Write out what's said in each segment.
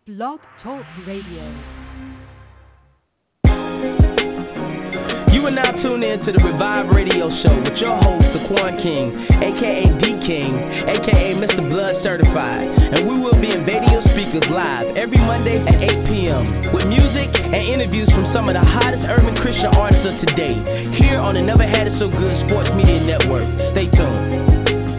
Blog Talk Radio. You are now tuned in to the Revive Radio Show with your host, the Quan King, a.k.a. D-King, a.k.a. Mr. Blood Certified. And we will be invading your speakers live every Monday at 8 p.m. with music and interviews from some of the hottest urban Christian artists of today, here on the Never Had It So Good Sports Media Network. Stay tuned.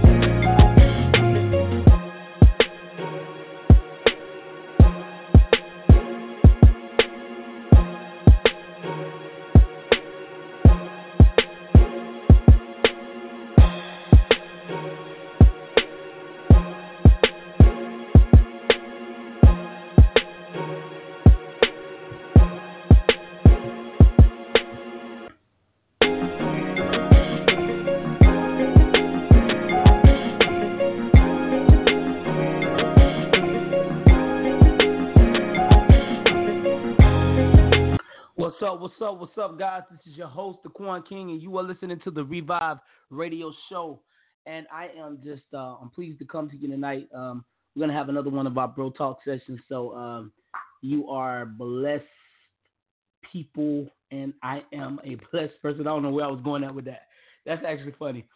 What's up, guys? This is your host, the Quan King, and you are listening to the Revive Radio Show. And I am just, I'm pleased to come to you tonight. We're going to have another one of our Bro Talk sessions. So you are blessed people, and I am a blessed person. I don't know where I was going at with that. That's actually funny.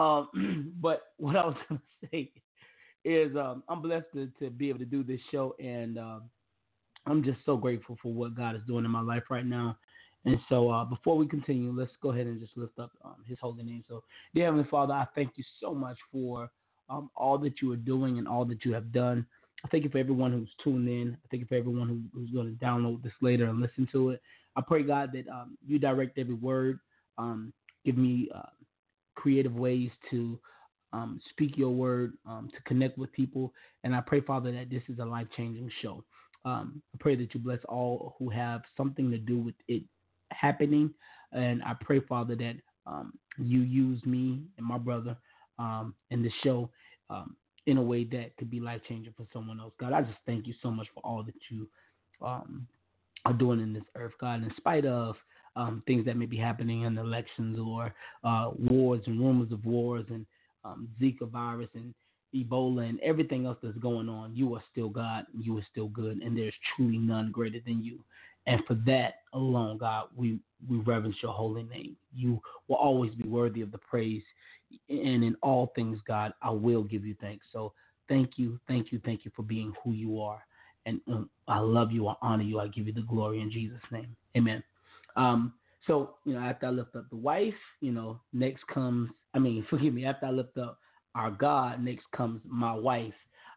But what I was going to say is I'm blessed to be able to do this show, and I'm just so grateful for what God is doing in my life right now. And so before we continue, let's go ahead and just lift up his holy name. So, dear Heavenly Father, I thank you so much for all that you are doing and all that you have done. I thank you for everyone who's tuned in. I thank you for everyone who's going to download this later and listen to it. I pray, God, that you direct every word. Give me creative ways to speak your word, to connect with people. And I pray, Father, that this is a life-changing show. I pray that you bless all who have something to do with it happening, and I pray, Father, that you use me and my brother in the show in a way that could be life-changing for someone else. God, I just thank you so much for all that you are doing in this earth, God, in spite of things that may be happening in elections or wars and rumors of wars and Zika virus and Ebola and everything else that's going on. You are still God, you are still good, and there's truly none greater than you. And for that alone, God, we reverence your holy name. You will always be worthy of the praise. And in all things, God, I will give you thanks. So thank you for being who you are. And I love you, I honor you, I give you the glory in Jesus' name. Amen. So, after I lift up the wife, after I lift up our God, next comes my wife.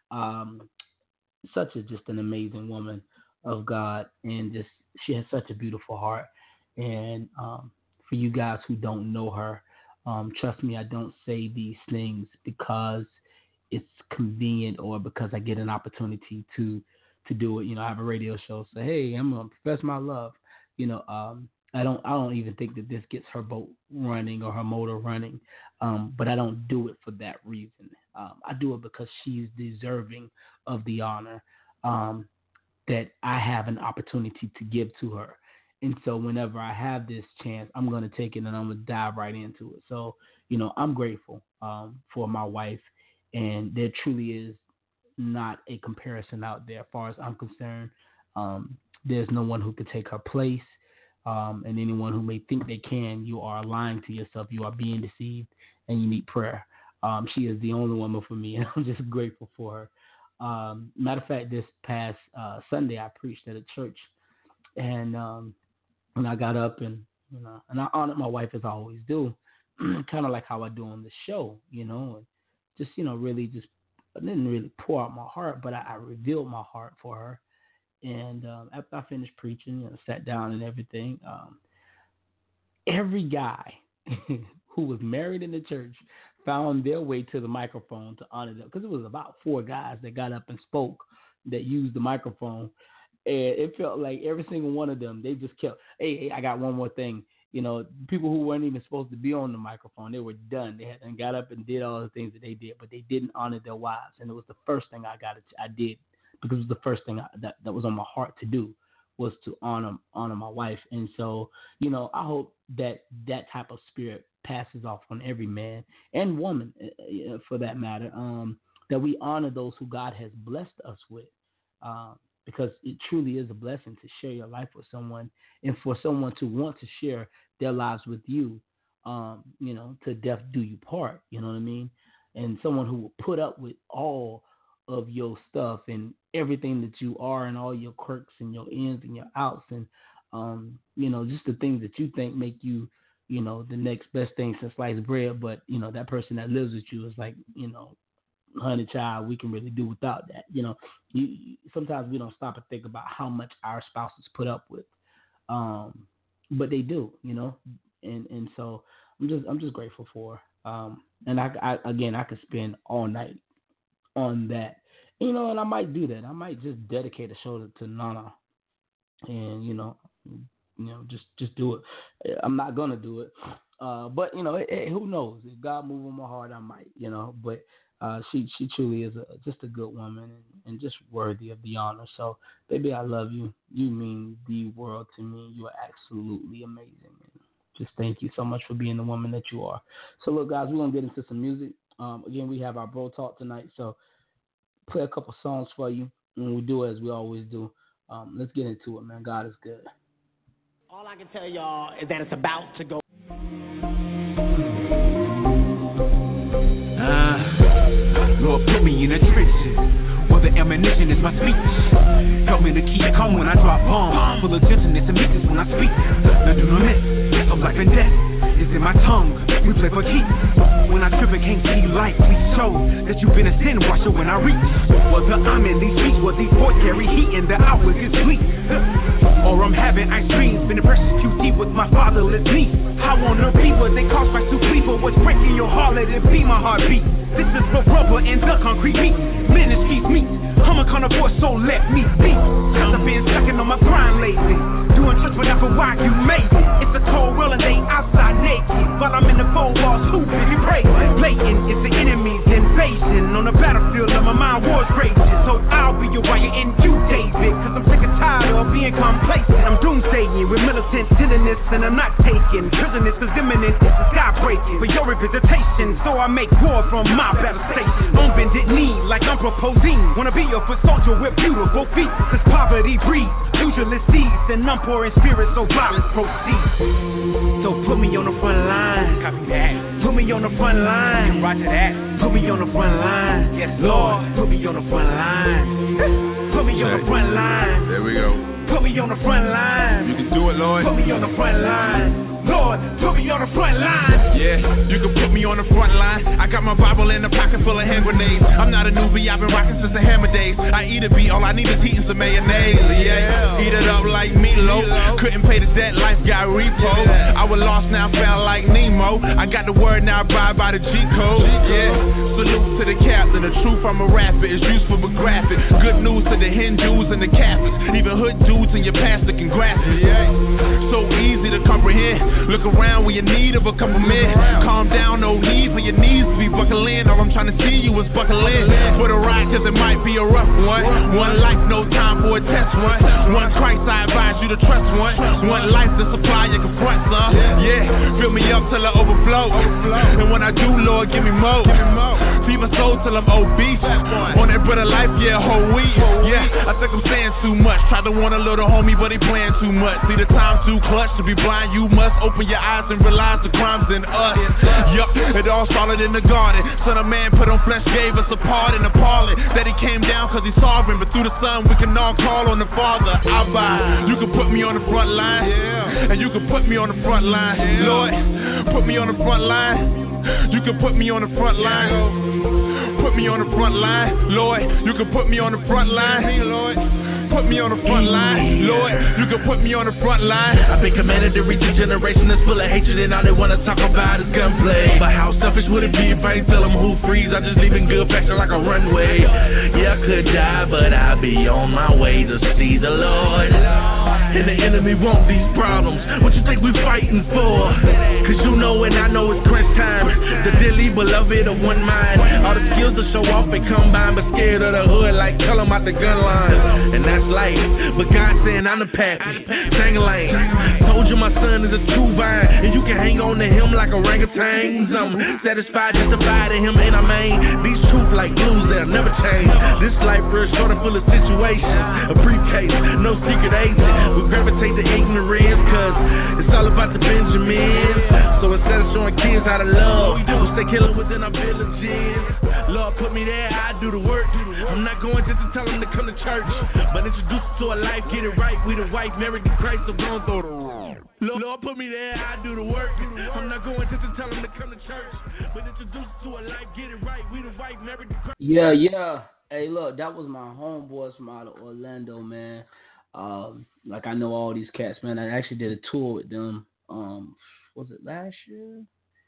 Just an amazing woman of God, and she has such a beautiful heart. And for you guys who don't know her, trust me, I don't say these things because it's convenient or because I get an opportunity to do it. I have a radio show, so hey, I'm gonna profess my love. I don't even think that this gets her boat running or her motor running, but I don't do it for that reason. I do it because she's deserving of the honor that I have an opportunity to give to her. And so whenever I have this chance, I'm going to take it and I'm going to dive right into it. So, I'm grateful for my wife, and there truly is not a comparison out there as far as I'm concerned. There's no one who could take her place. And anyone who may think they can, you are lying to yourself. You are being deceived, and you need prayer. She is the only woman for me, and I'm just grateful for her. Matter of fact, this past Sunday, I preached at a church, and when I got up and I honored my wife as I always do, kind of like how I do on the show, and just really just I didn't really pour out my heart, but I revealed my heart for her. And after I finished preaching, sat down and everything, every guy who was married in the church found their way to the microphone to honor them, because it was about 4 guys that got up and spoke that used the microphone. And it felt like every single one of them, they just kept, hey, I got one more thing. People who weren't even supposed to be on the microphone, they were done. They had and got up and did all the things that they did, but they didn't honor their wives. And it was the first thing I did, because it was the first thing that was on my heart to do, was to honor my wife. And so, I hope that type of spirit passes off on every man and woman, for that matter, that we honor those who God has blessed us with, because it truly is a blessing to share your life with someone, and for someone to want to share their lives with you, to death do you part, you know what I mean? And someone who will put up with all of your stuff and everything that you are and all your quirks and your ins and your outs and, just the things that you think make you, the next best thing since sliced bread. But, that person that lives with you is like, honey child, we can really do without that. Sometimes we don't stop and think about how much our spouses put up with. But they do, and so I'm just grateful for her. And I could spend all night on that, and I might do that. I might just dedicate a show to Nana, and just do it. I'm not gonna do it, but who knows? If God move on my heart, I might, But she truly is just a good woman and just worthy of the honor. So, baby, I love you. You mean the world to me. You are absolutely amazing. And just thank you so much for being the woman that you are. So, look, guys, we're gonna get into some music. Again, we have our bro talk tonight, so play a couple songs for you, and we do as we always do. Let's get into it, man. God is good. All I can tell y'all is that it's about to go. Lord, put me in the trenches, where the ammunition is my speech. Help me to keep calm when I drop bombs, full of gentleness and meekness when I speak. Now do not miss, of life and death is in my tongue, we play for keeps. When I trip and can't see light, please show that you've been a sin washer when I reach. Whether I'm in these streets, where these boys carry heat and the hours is sweet, or I'm having ice cream, been a persecutee with my fatherless niece. I wanna be what they call spice to please, but what's breaking your heart, let it be my heartbeat. This is the rubber and the concrete meat, ministries meet. I'm a carnivore, so let me be. Cause I've been sucking on my grind lately, doing church but not for why you made it. It's a cold world and they outside naked, while I'm in the four walls hooping and praising. Blatant, it's the enemy's invasion. On the battlefield of my mind wars raging. So I'll be your warrior in you, David, cause I'm sick and tired of being complacent. I'm doomsaying with militant tenderness, and I'm not taking prisoners is imminent, it's the sky breaking for your representation. So I make war from my battle station. On bended knee like I'm proposing, wanna be a foot soldier with beautiful feet. Cause poverty breeds usually seeds, and I'm pouring spirit so violence proceeds. So put me on the front line, copy that. Put me on the front line, roger that. Put me on the front line, yes Lord. Put me on the front line. Put me on the front line. There we go. Put me on the front line. You can do it, Lord. Put me on the front line. Lord, put me on the front line. Yeah, you can put me on the front line. I got my Bible in a pocket full of hand grenades. I'm not a newbie, I've been rocking since the hammer days. I eat a beat, all I need is heat and some mayonnaise. Yeah, eat it up like meatloaf. Couldn't pay the debt, life got repo. I was lost, now found like Nemo. I got the word, now I abide by the G code. Yeah, salute to the captain. The truth, I'm a rapper, it's useful but graphic. Good news to the Hindus and the Catholics. Even hood dudes and your pastor can grasp it. Yeah, so easy to comprehend. Look around when you need of a couple men. Calm down, no need for your knees to be buckling. All I'm trying to see you is buckle in for the ride, cause it might be a rough one. One life, no time for a test run. One Christ, I advise you to trust one. One life, the supply you can front some. Yeah, fill me up till I overflow. And when I do, Lord, give me more. Feed my soul till I'm obese. On that bread of life, yeah, whole week. Yeah, I think I'm saying too much. Try to want a little homie, but he playing too much. See, the time's too clutch to be blind. You must open your eyes and realize the crime's in us. Yup, it all started in the garden. Son of man put on flesh, gave us a part in the parlor. That he came down cause he's sovereign, but through the Son we can all call on the Father. Abba, you can put me on the front line, and you can put me on the front line. Lord, put me on the front line. You can put me on the front line. Put me on the front line. Lord, you can put me on the front line. Lord, put me on the front line. Lord, you can put me on the front line. I've been commanded to reach a generation that's full of hatred, and all they wanna talk about is gunplay. But how selfish would it be if I ain't tell them who freeze? I just leave in good fashion like a runway. Yeah, I could die, but I'll be on my way to see the Lord. And the enemy want these problems. What you think we fighting for? Cause you know and I know it's crunch time. The dearly beloved of one mind. All the skills to show off and combine, but scared of the hood like tell them out the gun line. And that's God's life, but God saying I'm the pappy. Dang-a-lang. Told you my son is a true vine, and you can hang on to him like orangutans. I'm satisfied, justified in him, and I mean these truths like blues, they'll never change. This life real short and full of situations. A briefcase, no secret agent. We gravitate to ignorance, cause it's all about the Benjamins. So instead of showing kids how to love, we'll stay killing within our villages. Lord, put me there, I do the work. I'm not going just to tell them to come to church, but introduce them to a life, get it right. We the wife, married to Christ, so don't throw the wrong. Lord, put me there, I do the work. I'm not going just to tell them to come to church, but introduce them to a life, get it right. We the wife, married to Christ. Yeah. Hey, look, that was my homeboys from out of Orlando, man. Like, I know all these cats, man. I actually did a tour with them. Was it last year?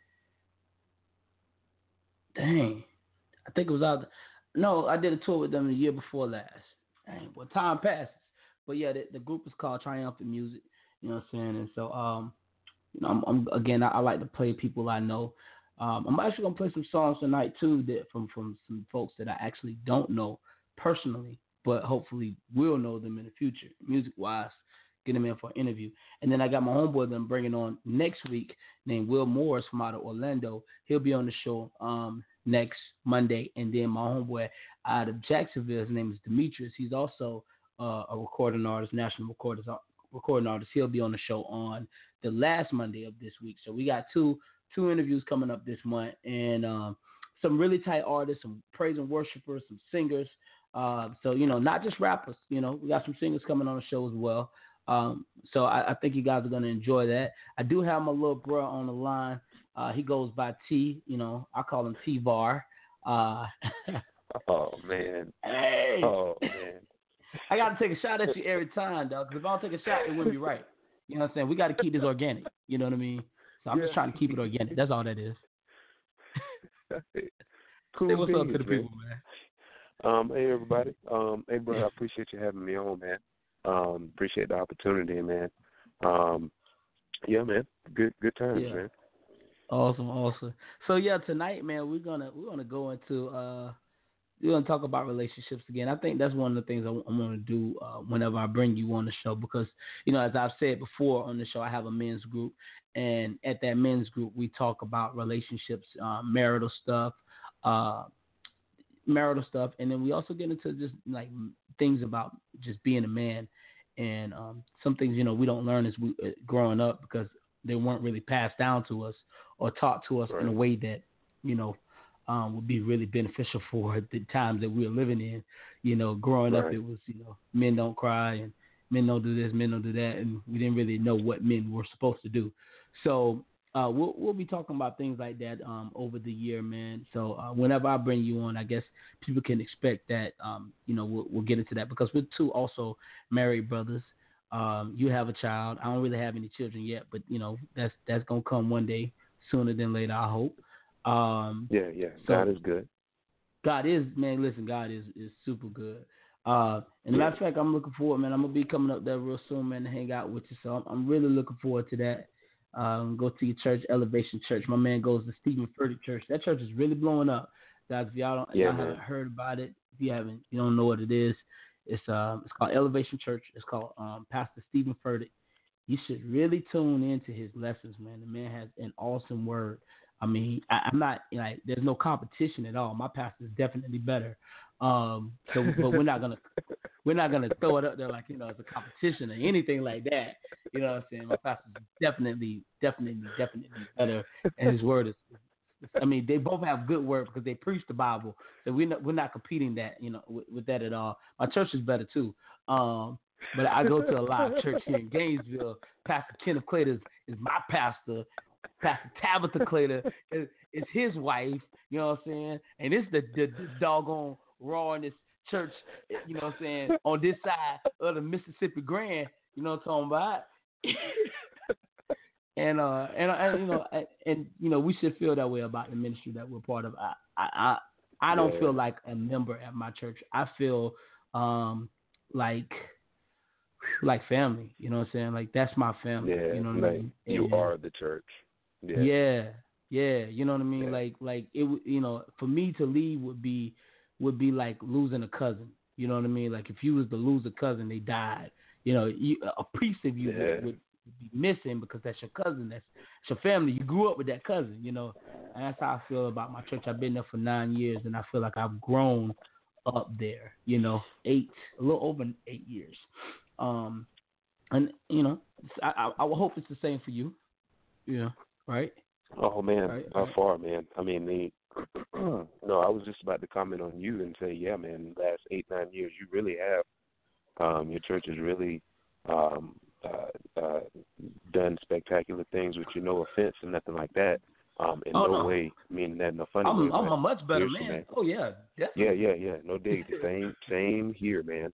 Dang. I think it was out. No, I did a tour with them the year before last. Dang, well, time passes. But yeah, the group is called Triumphant Music. You know what I'm saying? And so, you know, I like to play people I know. I'm actually gonna play some songs tonight too that from some folks that I actually don't know personally, but hopefully will know them in the future, music wise. Get them in for an interview. And then I got my homeboy that I'm bringing on next week named Will Morris from out of Orlando. He'll be on the show next Monday. And then my homeboy out of Jacksonville, his name is Demetrius. He's also a recording artist, national recording artist. He'll be on the show on the last Monday of this week. So we got two interviews coming up this month. And some really tight artists, some praise and worshipers, some singers. So, you know, not just rappers. You know, we got some singers coming on the show as well. So I think you guys are going to enjoy that. I do have my little bro on the line. He goes by T, you know, I call him T-Var. Oh, man. Hey. Oh, man. I got to take a shot at you every time, dog, because if I don't take a shot, it wouldn't be right. You know what I'm saying? We got to keep this organic. You know what I mean? So I'm just trying to keep it organic. That's all that is. Cool. Say what's up to the man. people, man. Hey, everybody. Hey, brother, I appreciate you having me on, man. Appreciate the opportunity, man. Yeah, man. Good times, man. Awesome. So yeah, tonight, man, we're gonna go into we're gonna talk about relationships again. I think that's one of the things I'm gonna do whenever I bring you on the show, because you know, as I've said before on the show, I have a men's group, and at that men's group we talk about relationships, marital stuff, and then we also get into just like things about just being a man, and some things, you know, we don't learn as we growing up because they weren't really passed down to us or taught to us in a way that, you know, would be really beneficial for the times that we were living in. You know, growing up, it was, you know, men don't cry and men don't do this, men don't do that, and we didn't really know what men were supposed to do. So we'll be talking about things like that over the year, man. So whenever I bring you on, I guess people can expect that, you know, we'll get into that, because we're two also married brothers. You have a child. I don't really have any children yet, but, you know, that's going to come one day, sooner than later, I hope. Yeah. So God is good. God is, man, listen, God is super good. And as a matter of fact, I'm looking forward, man. I'm going to be coming up there real soon, man, to hang out with you. So I'm really looking forward to that. Go to your church, Elevation Church. My man goes to Stephen Furtick Church. That church is really blowing up. Guys, if y'all haven't heard about it, if you don't know what it is, it's called Elevation Church. It's called Pastor Stephen Furtick. You should really tune into his lessons, man. The man has an awesome word. I mean, I'm not, like, there's no competition at all. My pastor is definitely better. But we're not gonna throw it up there like, you know, it's a competition or anything like that. You know what I'm saying? My pastor is definitely better, and his word is. I mean, they both have good word because they preach the Bible. So we're not competing that, you know, with that at all. My church is better too. But I go to a live church here in Gainesville. Pastor Kenneth Clater is my pastor. Pastor Tabitha Clater is his wife. You know what I'm saying? And it's the doggone raw in this church. You know what I'm saying? On this side of the Mississippi Grand. You know what I'm talking about? And you know, we should feel that way about the ministry that we're part of. I don't feel like a member at my church. I feel like family. You know what I'm saying? Like, that's my family. Yeah, you know what I mean? You are the church. Yeah. You know what I mean? Yeah. Like it, you know, for me to leave would be like losing a cousin. You know what I mean? Like if you was to lose a cousin, they died. You know, a piece of you would be missing because that's your cousin. That's your family. You grew up with that cousin. You know, and that's how I feel about my church. I've been there for 9 years, and I feel like I've grown up there. You know, a little over 8 years. And you know, I would hope it's the same for you. Yeah, right. Oh man, right. How far, man? I mean, no, I was just about to comment on you and say, yeah, man. Last 8-9 years, you really have. Your church has really done spectacular things with you. No offense and nothing like that. In no way meaning that in a funny way. I'm a much better man. Oh yeah, definitely. Yeah. No dig. Same here, man.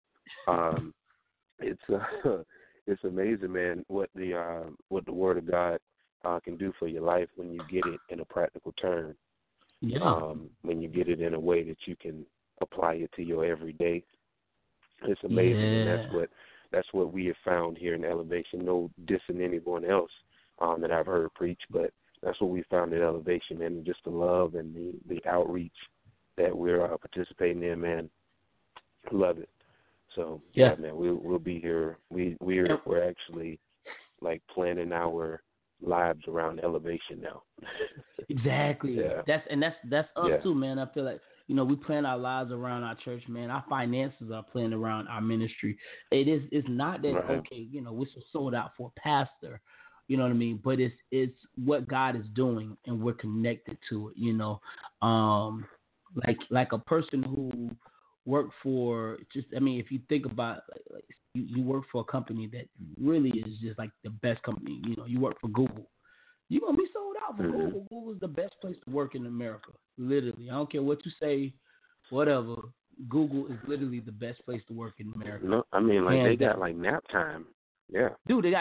It's amazing, man, what the Word of God can do for your life when you get it in a practical term. Yeah. When you get it in a way that you can apply it to your everyday. It's amazing, and that's what we have found here in Elevation. No dissing anyone else that I've heard preach, but that's what we found at Elevation, and just the love and the outreach that we're participating in, man. Love it. So yeah, man, we'll be here. We're actually like planning our lives around Elevation now. Exactly. Yeah. That's us too, man. I feel like, you know, we plan our lives around our church, man. Our finances are planned around our ministry. It's not that okay, you know, we're so sold out for a pastor, you know what I mean? But it's what God is doing, and we're connected to it, you know. Like a person who worked for if you think about like you work for a company that really is just like the best company, you know, you work for Google. You're going to be sold out for Google. Google's the best place to work in America, literally. I don't care what you say, whatever. Google is literally the best place to work in America. No, I mean, like, they got, like, nap time. Yeah. Dude, they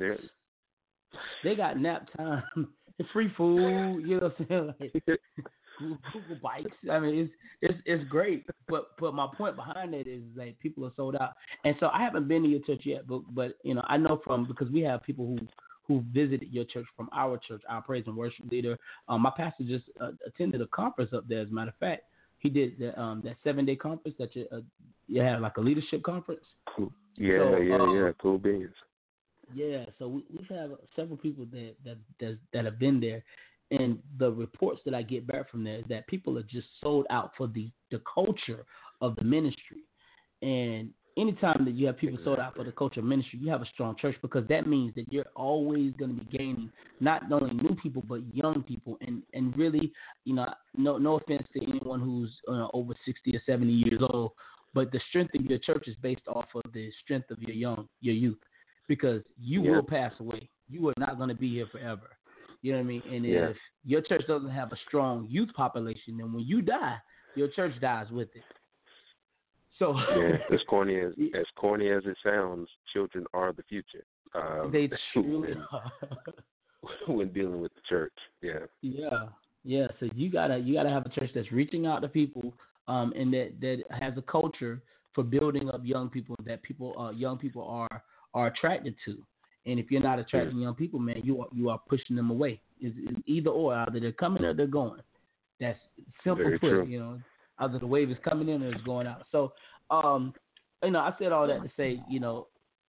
got nap time, free food, you know what I'm saying? Like, Google bikes. I mean, it's great. But my point behind that is like people are sold out. And so I haven't been to your church yet, but you know, I know because we have people who visited your church from our church, our praise and worship leader. My pastor just attended a conference up there. As a matter of fact, he did that 7-day conference that you had, like a leadership conference. Cool. Yeah. Cool beans. Yeah, so we've had several people that have been there, and the reports that I get back from there is that people are just sold out for the culture of the ministry. And anytime that you have people sold out for the culture of ministry, you have a strong church, because that means that you're always going to be gaining not only new people but young people. And really, you know, no offense to anyone who's over 60 or 70 years old, but the strength of your church is based off of the strength of your youth, because you will pass away. You are not going to be here forever. You know what I mean? And if your church doesn't have a strong youth population, then when you die, your church dies with it. So as corny as it sounds, children are the future. They truly are. When dealing with the church, yeah. So you gotta have a church that's reaching out to people, and that has a culture for building up young people that young people are attracted to. And if you're not attracting young people, man, you are pushing them away. It's either or. Either they're coming or they're going. That's simple Very put. True. You know, either the wave is coming in or it's going out. So, you know, I said all that to say, you know,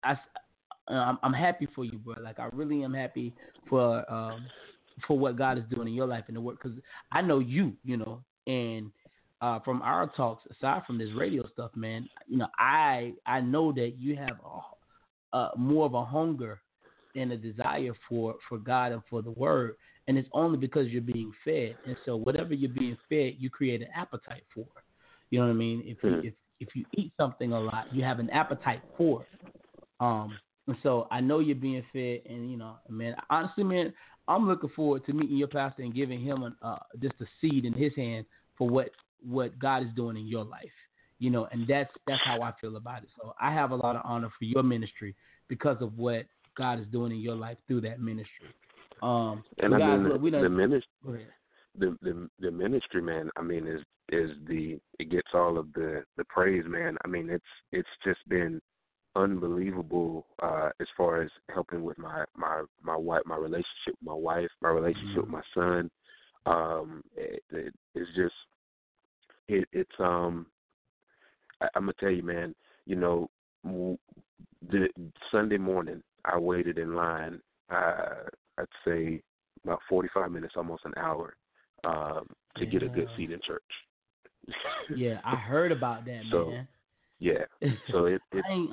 I'm happy for you, bro. Like, I really am happy for what God is doing in your life and the work, because I know you know, and from our talks, aside from this radio stuff, man, you know, I know that you have more of a hunger and a desire for God and for the Word, and it's only because you're being fed. And so whatever you're being fed, you create an appetite for. You know what I mean? If you eat something a lot, you have an appetite for it. And so I know you're being fed, and you know, man, honestly, man, I'm looking forward to meeting your pastor and giving him just a seed in his hand for what God is doing in your life. You know, and that's how I feel about it. So I have a lot of honor for your ministry because of what God is doing in your life through that ministry. And guys, I mean, look, the ministry, man. I mean, it gets all of the praise, man. I mean, it's just been unbelievable as far as helping with my wife, my relationship with my wife, my relationship with my son. It's just it's I'm gonna tell you, man. You know, the Sunday morning, I waited in line. I'd say about 45 minutes, almost an hour, to get a good seat in church. Yeah, I heard about that, man. Yeah, so it's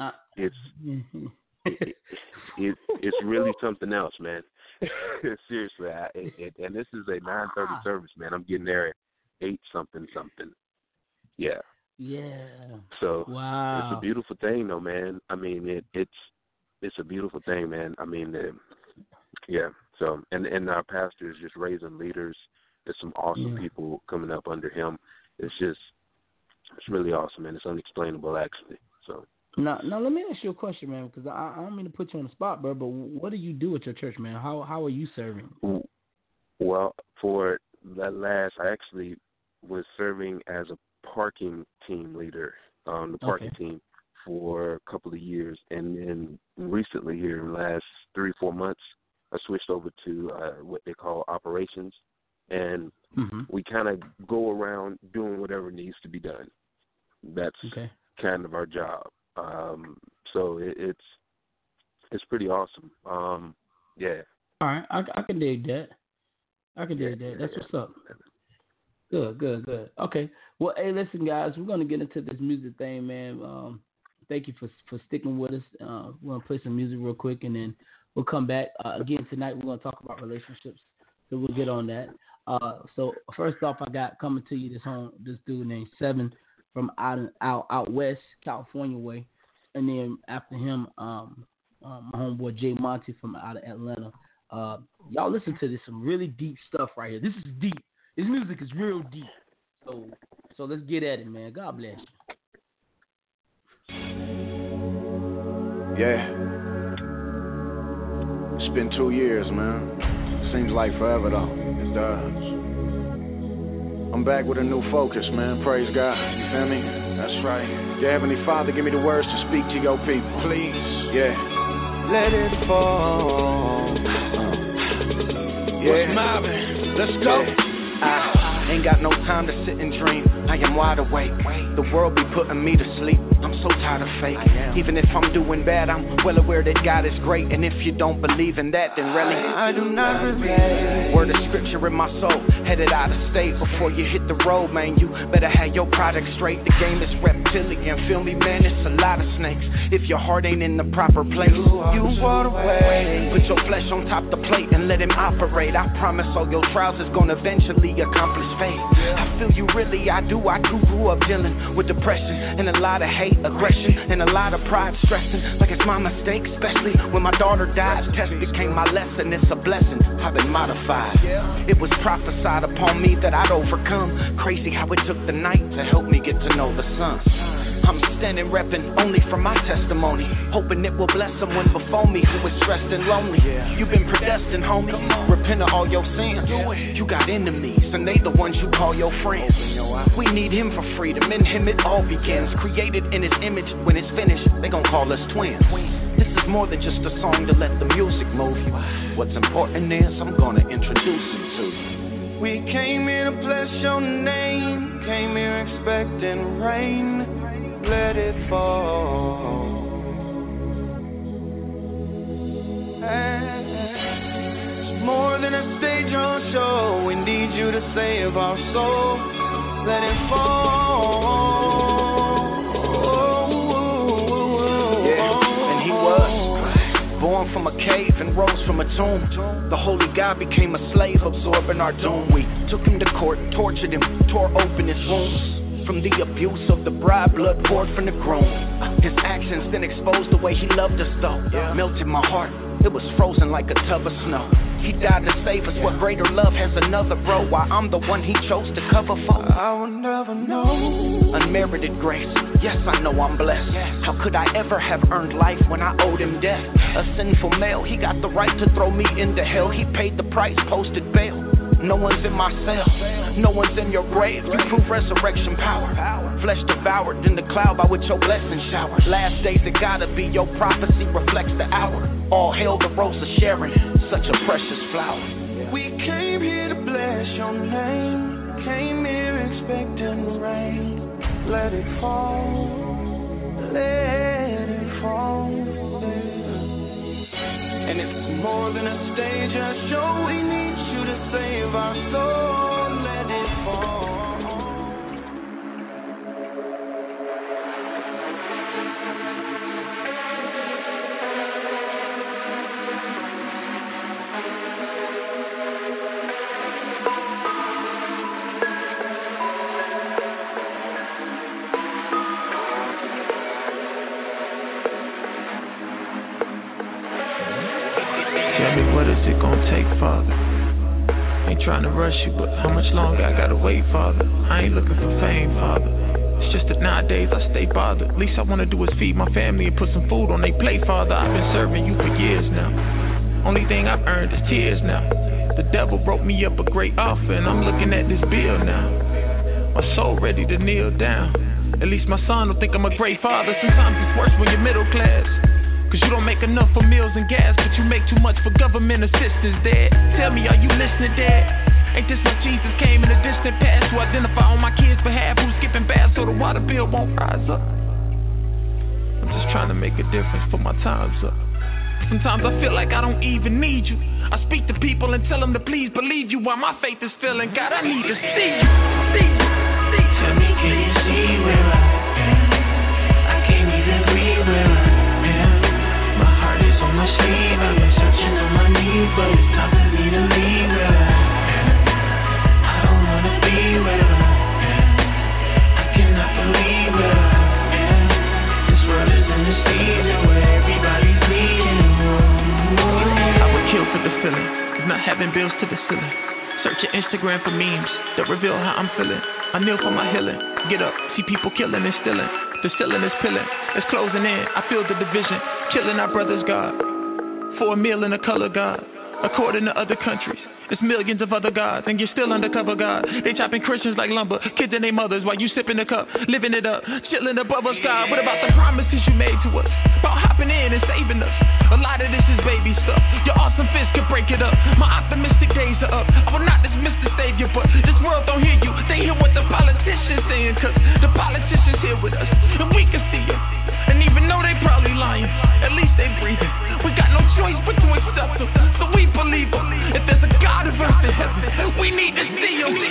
really something else, man. Seriously, and this is a 9:30 service, man. I'm getting there at 8 something. Yeah. Yeah. So it's a beautiful thing, though, man. I mean, it's a beautiful thing, man. I mean, yeah. So and our pastor is just raising leaders. There's some awesome people coming up under him. It's really awesome, man. It's unexplainable, actually. So. Now let me ask you a question, man, because I don't mean to put you on the spot, bro, but what do you do at your church, man? How are you serving? Well, for that last, I actually was serving as a parking team leader on the parking team for a couple of years, and then recently here in the last 3-4 months, I switched over to what they call operations, and we kind of go around doing whatever needs to be done. That's kind of our job. So it's pretty awesome. Yeah. All right, I can dig that. That's what's up. Good. Okay. Well, hey, listen, guys, we're gonna get into this music thing, man. Thank you for sticking with us. We're gonna play some music real quick, and then we'll come back again tonight. We're gonna talk about relationships, so we'll get on that. So first off, I got coming to you this dude named Seven from out west, California way, and then after him, my homeboy Jay Monty from out of Atlanta. Y'all listen to this, some really deep stuff right here. This is deep. This music is real deep. So let's get at it, man. God bless you. Yeah. It's been 2 years, man. Seems like forever, though. It does. I'm back with a new focus, man. Praise God. You feel me? That's right. Your Heavenly Father, give me the words to speak to your people. Please. Yeah. Let it fall. What's mobbing? Let's go. I ain't got no time to sit and dream. I am wide awake. The world be putting me to sleep. I'm so tired of fake. Even if I'm doing bad, I'm well aware that God is great. And if you don't believe in that, then really I do not relate. Word of scripture in my soul, headed out of state. Before you hit the road, man, you better have your product straight. The game is reptilian, feel me, man, it's a lot of snakes. If your heart ain't in the proper place, you walk away. Put your flesh on top the plate and let him operate. I promise all your trials is gonna eventually accomplish faith. I feel you really, I do. I too grew up dealing with depression and a lot of hate, aggression, and a lot of pride, stressing like it's my mistake, especially when my daughter died. Test became my lesson, it's a blessing. I've been modified. It was prophesied upon me that I'd overcome. Crazy how it took the night to help me get to know the sun. I'm standing repping only for my testimony, hoping it will bless someone before me who is stressed and lonely. You've been predestined, homie. Repent of all your sins. You got enemies, and they the ones you call your friends. We need him for freedom. In him it all begins. Created in his image. When it's finished, they gon' call us twins. This is more than just a song to let the music move you. What's important is I'm gonna introduce you to you. We came here to bless your name. Came here expecting rain. Let it fall. It's more than a stage or show. We need you to save our soul. Let it fall. Yeah, and he was born from a cave and rose from a tomb. The holy God became a slave, absorbing our doom. We took him to court, tortured him, tore open his wounds. From the abuse of the bride, blood poured from the groom. His actions then exposed the way he loved us though. Melted my heart, it was frozen like a tub of snow. He died to save us, what greater love has another, bro? Why I'm the one he chose to cover for. I will never know. Unmerited grace, yes I know I'm blessed. How could I ever have earned life when I owed him death? A sinful male, he got the right to throw me into hell. He paid the price, posted bail. No one's in my cell, no one's in your grave. You prove resurrection power. Flesh devoured in the cloud by which your blessings shower. Last days it gotta be, your prophecy reflects the hour. All hail the rose of Sharon, such a precious flower. We came here to bless your name. Came here expecting rain. let it fall, let it fall. And it's more than a stage, a show. We need you to save our soul, let it fall. What is it gonna take, Father? Ain't trying to rush you, but how much longer I gotta wait, Father? I ain't looking for fame, Father. It's just that nowadays I stay bothered. Least I wanna do is feed my family and put some food on their plate, Father. I've been serving you for years now. Only thing I've earned is tears now. The devil broke me up a great offer, and I'm looking at this bill now. My soul ready to kneel down. At least my son will think I'm a great father. Sometimes it's worse when you're middle class. Cause you don't make enough for meals and gas, but you make too much for government assistance, Dad. Tell me, are you listening, Dad? Ain't this what Jesus came in the distant past to identify on my kids' behalf who's skipping baths so the water bill won't rise up? I'm just trying to make a difference for my time's up. Sometimes I feel like I don't even need you. I speak to people and tell them to please believe you while my faith is failing. God, I need to see you. Tell me, can you see where I am? I can't even breathe where I am. On my sleeve, I've been searching on my knees, but it's time for me to leave where I am. I don't wanna be where I am. I cannot believe where I am. This world is in the season where everybody's needing more. I would kill for the feeling of not having bills to the ceiling. Search your Instagram for memes that reveal how I'm feeling. I kneel for my healing. Get up, see people killing and stealing. The ceiling is pilling, it's closing in. I feel the division, killing our brothers, God. For a meal in a color, God. According to other countries, it's millions of other gods, and you're still undercover, God. They chopping Christians like lumber, kids and their mothers, while you sipping the cup, living it up, chilling above us, God. What about the promises you made to us? About hopping in and saving us. A lot of this is baby stuff. Your awesome fist could break it up. My optimistic days are up. I will not dismiss the Savior, but this world don't hear you. They hear what the politicians saying, cause the politicians here with us, and we can see it. And even though they probably lying, at least they breathing. We got no choice but to accept them, so we believe them. If there's a God of earth and heaven, we need to see him. Tell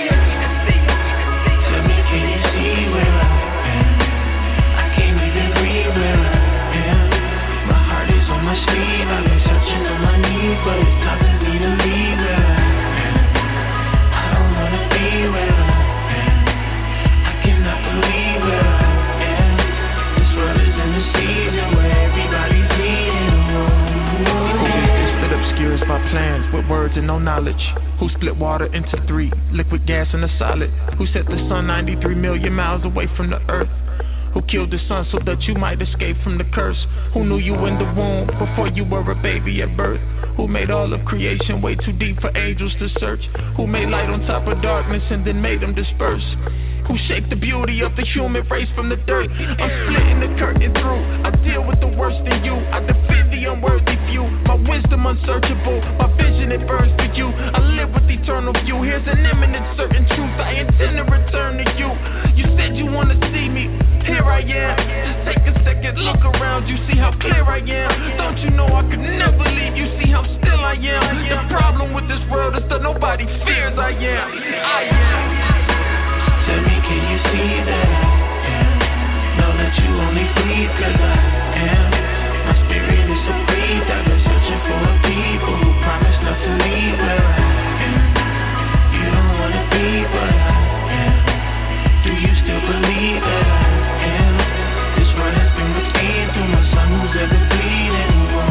me, can you see where I am? I can't even breathe where I am. My heart is on my sleeve, I've been searching on my knees, but it's time for me to leave where I am. I don't wanna be where I am. I cannot believe where I am. This world is in the season where everybody's needing more. That obscures my plans with words and no knowledge. Who split water into 3, liquid gas and a solid? Who set the sun 93 million miles away from the earth? Who killed the sun so that you might escape from the curse? Who knew you in the womb before you were a baby at birth? Who made all of creation way too deep for angels to search? Who made light on top of darkness and then made them disperse? Who shaped the beauty of the human race from the dirt? I'm splitting the curtain through. I deal with the worst in you. I defend the unworthy few. My wisdom unsearchable. My vision it burns for you. I live with eternal view. Here's an imminent certain truth. I intend to return to you. You said you wanna see me. Here I am. Just take a second, look around. You see how clear I am. Don't you know I could never leave? You see how still I am. The problem with this world is that nobody fears I am. I am. Tell me, can you see that I am? Know that you only breathe cause I am. My spirit is so free. I've been searching for a people who promise not to leave where I am. You don't wanna be what I am. Do you still believe that I am? This world has been between through my son who's ever bleeding.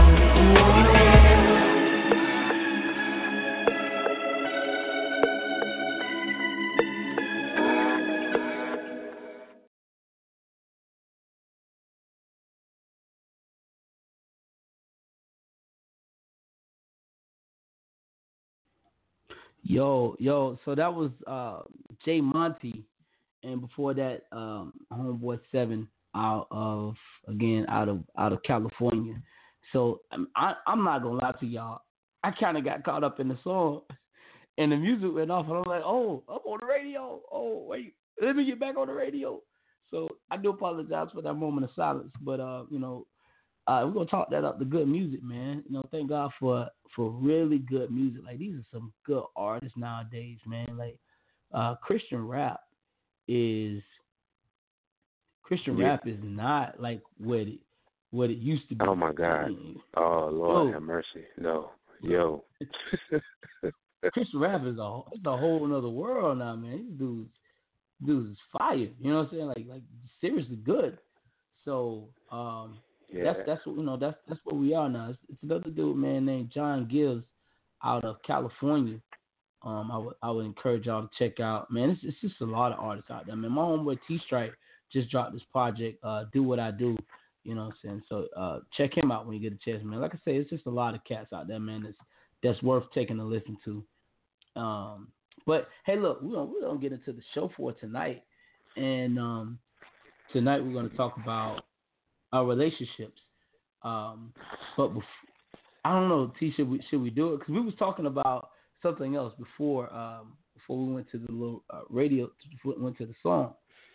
Yo, so that was Jay Monty, and before that, Homeboy 7 out of California. So I'm not gonna lie to y'all, I kind of got caught up in the song, and the music went off, and I'm like, oh, I'm on the radio. Oh wait, let me get back on the radio. So I do apologize for that moment of silence, but we're gonna talk that up to good music, man. Thank God for really good music. Like these are some good artists nowadays, man. Like Christian rap is not like what it used to be. Oh my God. Oh Lord, have mercy. No, yo. Christian rap is it's a whole another world now, man. These dudes is fire. You know what I'm saying? Like seriously good. So that's what that's what we are now. It's another dude, man, named John Gibbs out of California. I would encourage y'all to check out. Man, it's just a lot of artists out there, man. My homeboy T Stripe just dropped this project, Do What I Do. You know what I'm saying? So check him out when you get a chance, man. Like I say, it's just a lot of cats out there, man. That's worth taking a listen to. But hey, look, we're gonna get into the show for tonight, and tonight we're gonna talk about our relationships. But I don't know, T, should we do it? Because we was talking about something else before we went to the little radio, went to the song.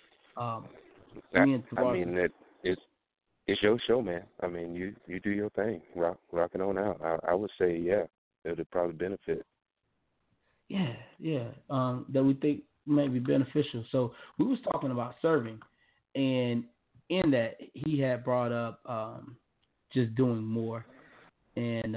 It's your show, man. I mean, you do your thing, rocking on out. I would say, yeah, it would probably benefit. Yeah. That we think may be beneficial. So we was talking about serving, and in that he had brought up just doing more. And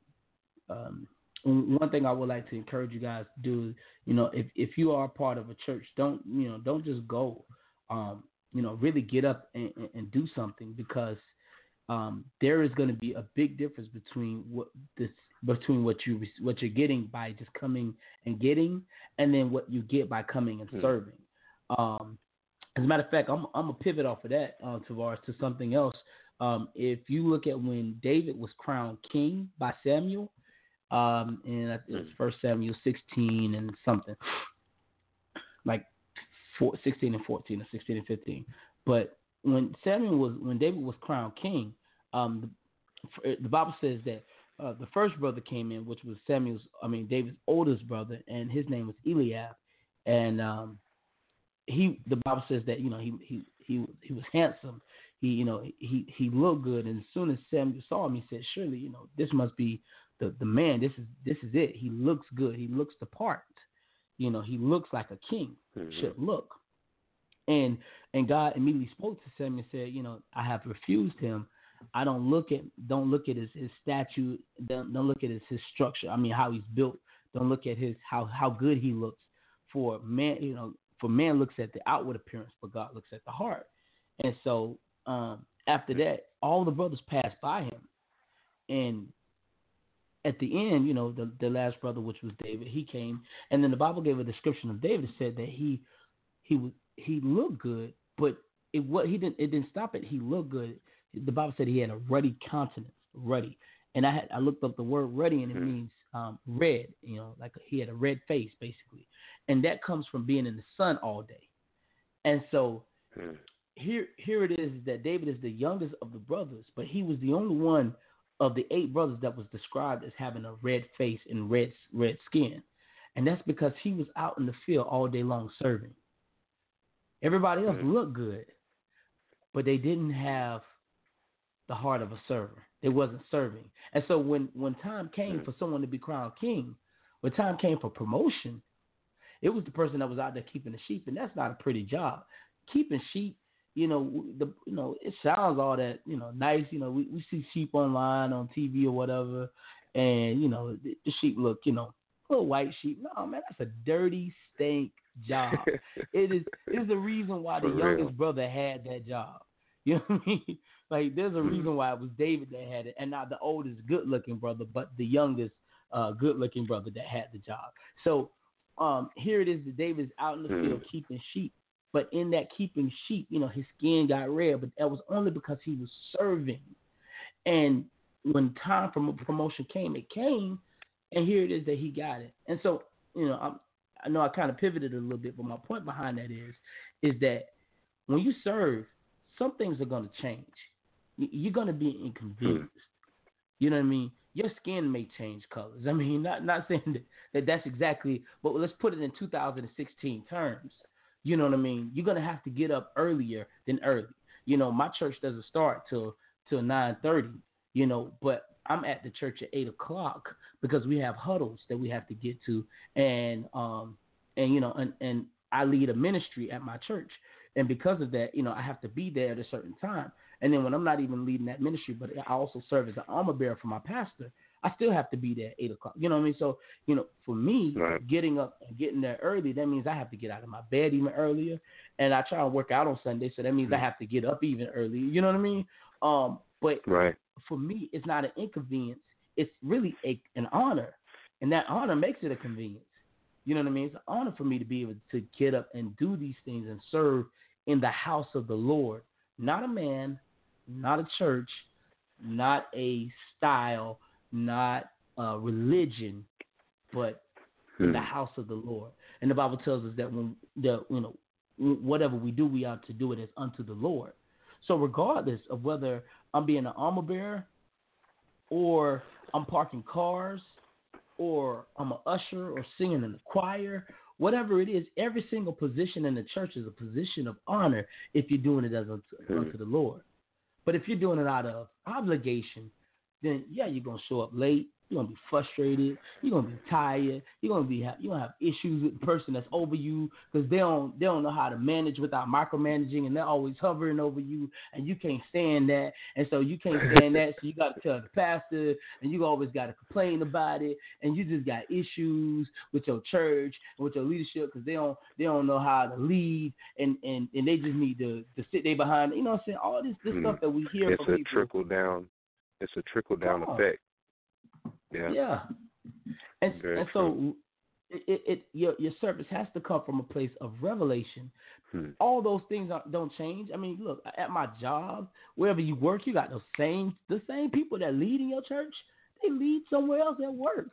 one thing I would like to encourage you guys to do, if you are a part of a church, don't just go. Really get up and do something, because there is going to be a big difference between what you're getting by just coming and getting, and then what you get by coming and serving. As a matter of fact, I'm gonna pivot off of that, Tavares, to something else. If you look at when David was crowned king by Samuel, and I think it was 1 Samuel 16 and something, like 16 and 14 or 16 and 15. But when David was crowned king, the Bible says that the first brother came in, which was David's oldest brother, and his name was Eliab, and the Bible says that he was handsome, he looked good, and as soon as Samuel saw him, he said, surely this must be the man. This is it. He looks good. He looks the part. He looks like a king should look. And God immediately spoke to Samuel and said, I have refused him. I don't look at his statue. Don't look at his structure. I mean, how he's built. Don't look at how good he looks. For man, for man looks at the outward appearance, but God looks at the heart. And so after that, all the brothers passed by him, and at the end, the last brother, which was David, he came, and then the Bible gave a description of David. It said that he looked good, but it didn't stop it. He looked good. The Bible said he had a ruddy countenance, ruddy. And I looked up the word ruddy, and it means red, like he had a red face, basically. And that comes from being in the sun all day. And so here it is that David is the youngest of the brothers, but he was the only one of the 8 brothers that was described as having a red face and red skin. And that's because he was out in the field all day long serving. Everybody else looked good, but they didn't have the heart of a server. They wasn't serving. And so when time came for someone to be crowned king, when time came for promotion, it was the person that was out there keeping the sheep, and that's not a pretty job. Keeping sheep, it sounds all that, nice. We see sheep online on TV or whatever, and the sheep look, little white sheep. No, man, that's a dirty, stink job. It is the reason why the youngest brother had that job. You know what I mean? Like, there's a reason why it was David that had it, and not the oldest good-looking brother, but the youngest good-looking brother that had the job. So here it is that David's out in the field keeping sheep. But in that keeping sheep, his skin got red, but that was only because he was serving. And when time for promotion came, it came, and here it is that he got it. And so, I know I kind of pivoted a little bit, but my point behind that is that when you serve, some things are going to change. You're going to be inconvenienced. You know what I mean? Your skin may change colors. I mean, not saying that that's exactly, but let's put it in 2016 terms. You know what I mean? You're gonna have to get up earlier than early. You know, my church doesn't start till 9:30. You know, but I'm at the church at 8:00 because we have huddles that we have to get to, and you know, and I lead a ministry at my church, and because of that, you know, I have to be there at a certain time. And then when I'm not even leading that ministry, but I also serve as an armor bearer for my pastor, I still have to be there at 8:00. You know what I mean? So, you know, for me, getting up and getting there early, that means I have to get out of my bed even earlier. And I try to work out on Sunday, so that means I have to get up even earlier. You know what I mean? But for me, it's not an inconvenience. It's really an honor. And that honor makes it a convenience. You know what I mean? It's an honor for me to be able to get up and do these things and serve in the house of the Lord. Not a man, not a church, not a style, not a religion, but the house of the Lord. And the Bible tells us that whatever we do, we ought to do it as unto the Lord. So regardless of whether I'm being an armor bearer or I'm parking cars or I'm an usher or singing in the choir, whatever it is, every single position in the church is a position of honor if you're doing it as unto the Lord. But if you're doing it out of obligation, then yeah, you're gonna show up late. You're gonna be frustrated. You're gonna be tired. You're gonna have issues with the person that's over you because they don't know how to manage without micromanaging, and they're always hovering over you, and you can't stand that. And so you can't stand that, so you got to tell the pastor, and you always got to complain about it, and you just got issues with your church and with your leadership because they don't know how to lead, and they just need to sit there behind. You know what I'm saying? All this stuff that we hear from people. It's a trickle down effect. Yeah. And so your service has to come from a place of revelation. All those things don't change. I mean, look, at my job, wherever you work, you got the same people that lead in your church. They lead somewhere else at work.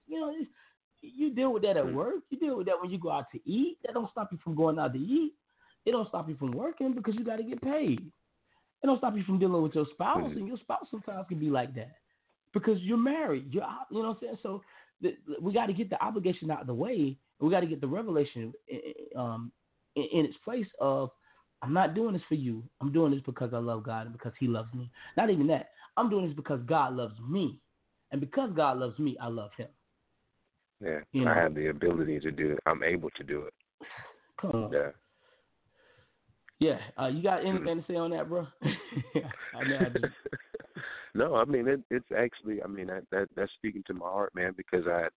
You deal with that at work. You deal with that when you go out to eat. That don't stop you from going out to eat. It don't stop you from working because you got to get paid. It don't stop you from dealing with your spouse, and your spouse sometimes can be like that. Because you're married, you know what I'm saying? So we got to get the obligation out of the way. We got to get the revelation in its place of, I'm not doing this for you. I'm doing this because I love God and because he loves me. Not even that. I'm doing this because God loves me. And because God loves me, I love him. Yeah, I have the ability to do it. I'm able to do it. Come on. Yeah. You got anything to say on that, bro? I know I do. No, I mean it's actually. I mean that's speaking to my heart, man. Because I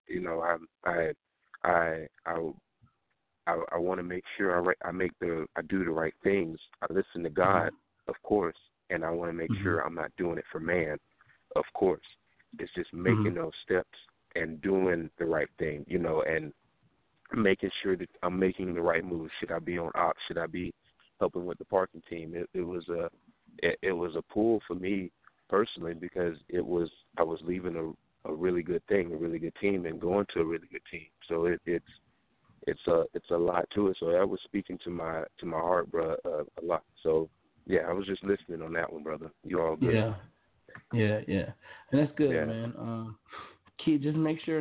want to make sure I do the right things. I listen to God, of course, and I want to make sure I'm not doing it for man, of course. It's just making those steps and doing the right thing, and making sure that I'm making the right moves. Should I be on ops? Should I be helping with the parking team? It was a pull for me personally because I was leaving a really good thing, a really good team, and going to a really good team. So it's a lot to it. So that was speaking to my heart, bro, a lot. So yeah, I was just listening on that one, brother. You all good? Yeah, and that's good, man. Kid, just make sure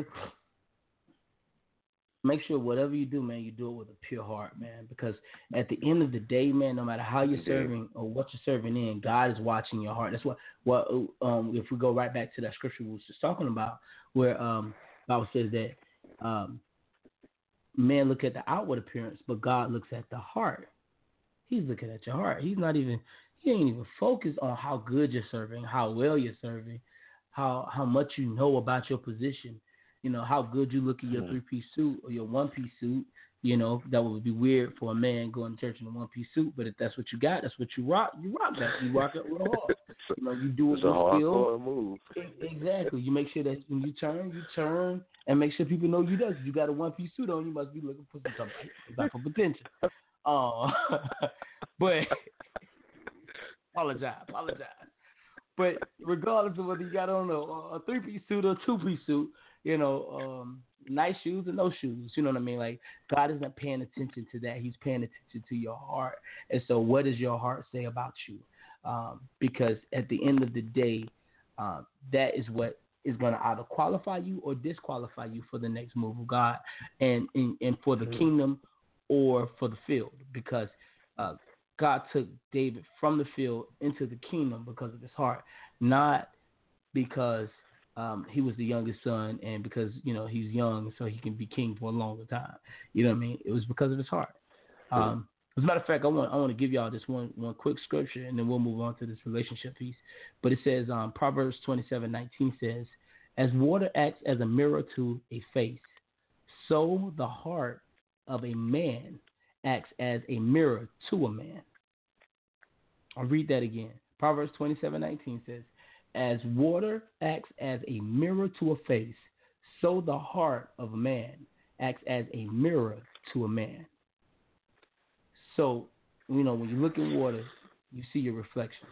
whatever you do, man, you do it with a pure heart, man. Because at the end of the day, man, no matter how you're serving or what you're serving in, God is watching your heart. That's what if we go right back to that scripture we was just talking about, where Bible says that men look at the outward appearance, but God looks at the heart. He's looking at your heart. He ain't even focused on how good you're serving, how well you're serving, how much you know about your position. How good you look in your 3-piece suit or your 1-piece suit. That would be weird for a man going to church in a 1-piece suit, but if that's what you got, that's what you rock. You rock that. You rock it real hard. You do it with skill. Move. Exactly. You make sure that when you turn, and make sure people know you does. If you got a 1-piece suit on, you must be looking for some type of potential. But apologize. But regardless of whether you got on a 3-piece suit or a 2-piece suit, nice shoes and no shoes. You know what I mean? Like, God isn't paying attention to that. He's paying attention to your heart. And so what does your heart say about you? Because at the end of the day, that is what is going to either qualify you or disqualify you for the next move of God and for the kingdom or for the field, because God took David from the field into the kingdom because of his heart, not because he was the youngest son and because, he's young so he can be king for a longer time. You know what I mean? It was because of his heart. As a matter of fact, I want to give y'all this one quick scripture, and then we'll move on to this relationship piece. But it says, Proverbs 27:19 says, "As water acts as a mirror to a face, so the heart of a man acts as a mirror to a man." I'll read that again. Proverbs 27:19 says, "As water acts as a mirror to a face, so the heart of a man acts as a mirror to a man." So, when you look in water, you see your reflection.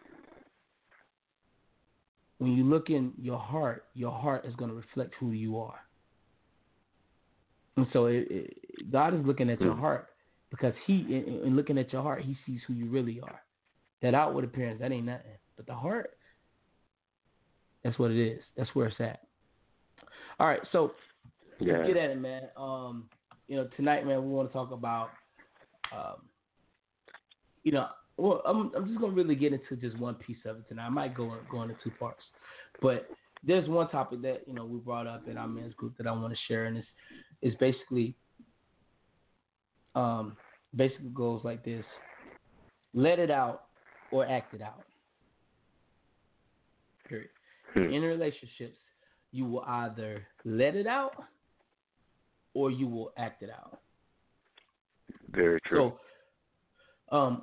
When you look in your heart is going to reflect who you are. And so God is looking at your heart because in looking at your heart, he sees who you really are. That outward appearance, that ain't nothing. But the heart, that's what it is. That's where it's at. All right, so let's get at it, man. Tonight, man, we want to talk about, I'm just going to really get into just one piece of it tonight. I might go into two parts. But there's one topic that, we brought up in our men's group that I want to share, and it's basically goes like this: let it out or act it out. Period. In relationships, you will either let it out or you will act it out. Very true. So,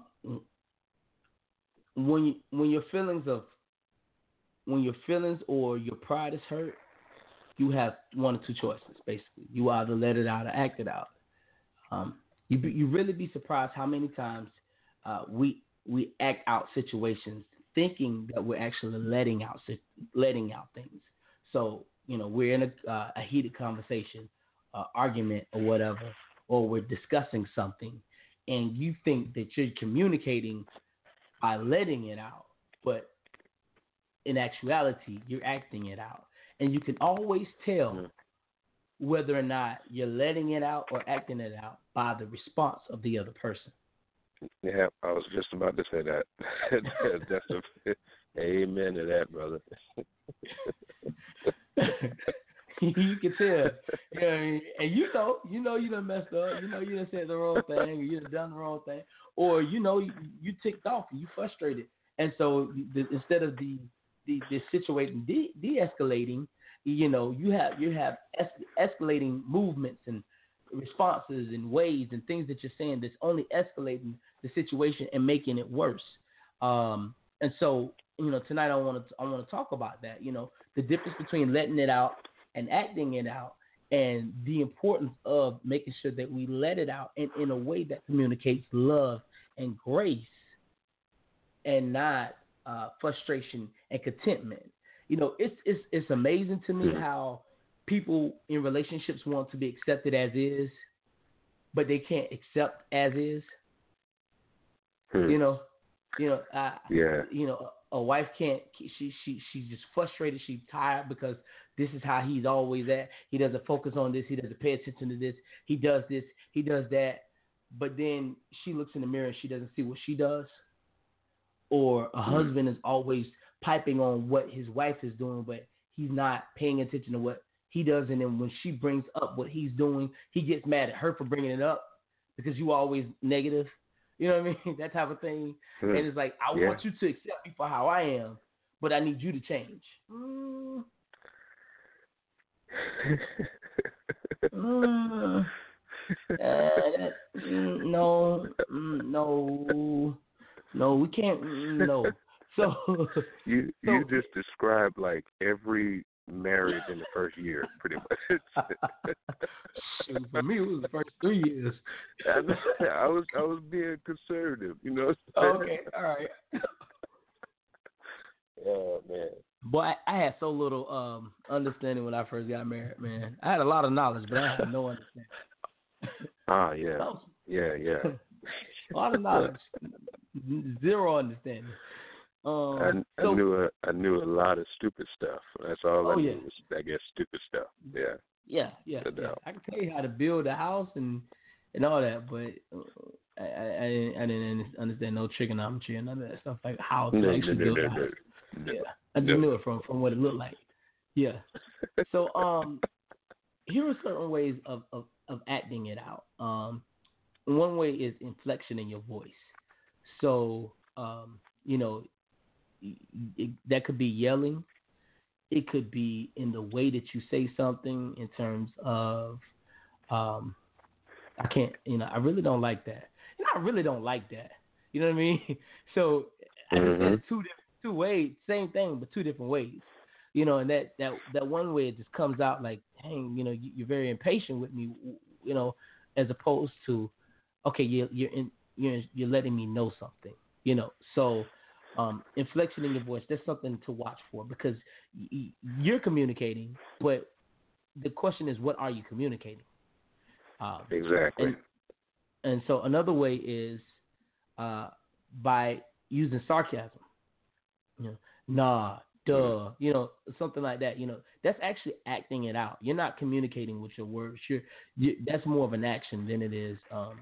when your feelings or your pride is hurt, you have one or two choices. Basically, you either let it out or act it out. You really be surprised how many times we act out situations thinking that we're actually letting out things. So we're in a heated conversation, argument or whatever, or we're discussing something, and you think that you're communicating by letting it out, but in actuality, you're acting it out. And you can always tell whether or not you're letting it out or acting it out by the response of the other person. Yeah, I was just about to say that. That's amen to that, brother. You can tell. And you done messed up. You done said the wrong thing, or you done done the wrong thing. Or, you ticked off and you frustrated. And so instead of the situation de-escalating, you have escalating movements and responses and ways and things that you're saying that's only escalating the situation and making it worse. And so, tonight I want to talk about that. The difference between letting it out and acting it out, and the importance of making sure that we let it out in a way that communicates love and grace, and not frustration and contentment. It's amazing to me how people in relationships want to be accepted as is, but they can't accept as is. A wife can't. She's just frustrated. She's tired because this is how he's always at. He doesn't focus on this. He doesn't pay attention to this. He does this. He does that. But then she looks in the mirror and she doesn't see what she does. Or a husband is always piping on what his wife is doing, but he's not paying attention to what he does. And then when she brings up what he's doing, he gets mad at her for bringing it up because you always negative. You know what I mean? That type of thing. And it's like, I want you to accept me for how I am, but I need you to change. No, we can't. No. So you just described like every marriage in the first year, pretty much. For me, it was the first 3 years. I was being conservative, Okay, all right. Oh man. Boy, I had so little understanding when I first got married, man. I had a lot of knowledge, but I had no understanding. Yeah. A lot of knowledge, zero understanding. I knew a lot of stupid stuff. That's all I knew was, I guess, stupid stuff. Yeah. I can tell you how to build a house and and all that, but I didn't understand no trigonometry and none of that stuff, like how to actually build a house. Yeah, I just knew it from what it looked like. Yeah. So here are certain ways of acting it out. One way is inflection in your voice. So that could be yelling. It could be in the way that you say something in terms of I really don't like that. I really don't like that. You know what I mean? So I think that's two ways, same thing, but two different ways. And that one way it just comes out like, dang, you're very impatient with me, as opposed to, okay, you're letting me know something, So inflection in your voice, that's something to watch for, because you're communicating, but the question is, what are you communicating? Exactly. And so another way is by using sarcasm. Nah, duh, something like that. That's actually acting it out. You're not communicating with your words. That's more of an action than it is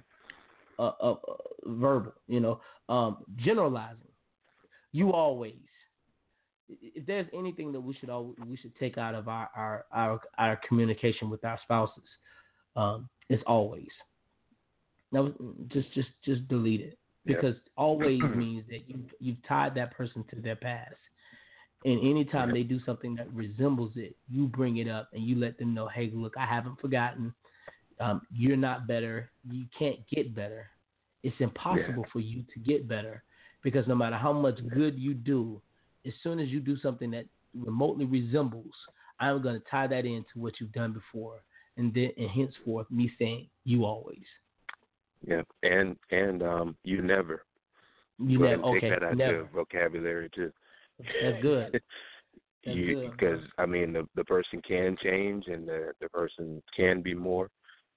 verbal. Generalizing. You always. If there's anything that we should take out of our communication with our spouses, it's always. Now, just delete it, because always means that you've tied that person to their past, and anytime they do something that resembles it, you bring it up and you let them know, hey, look, I haven't forgotten. You're not better. You can't get better. It's impossible for you to get better, because no matter how much good you do, as soon as you do something that remotely resembles, I'm going to tie that into what you've done before, and henceforth me saying you always. Yeah, and you never. You never. Okay, take that out of your vocabulary too. That's good. Because the person can change, and the person can be more.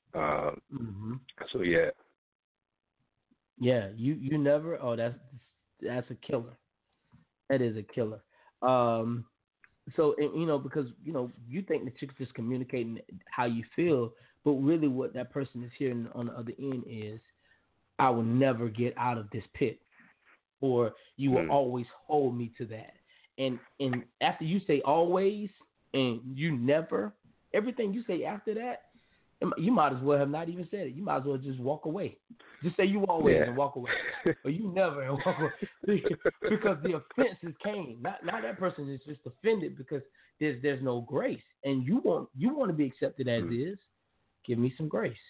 So yeah. Yeah, you never. Oh, that's a killer. That is a killer. So because you think that you're just communicating how you feel, but really what that person is hearing on the other end is, I will never get out of this pit, or you will always hold me to that. And after you say always and you never, everything you say after that, you might as well have not even said it. You might as well just walk away. Just say you always and walk away, or you never and walk away, because the offenses came. Not that person is just offended because there's no grace, and you want to be accepted as is. Give me some grace.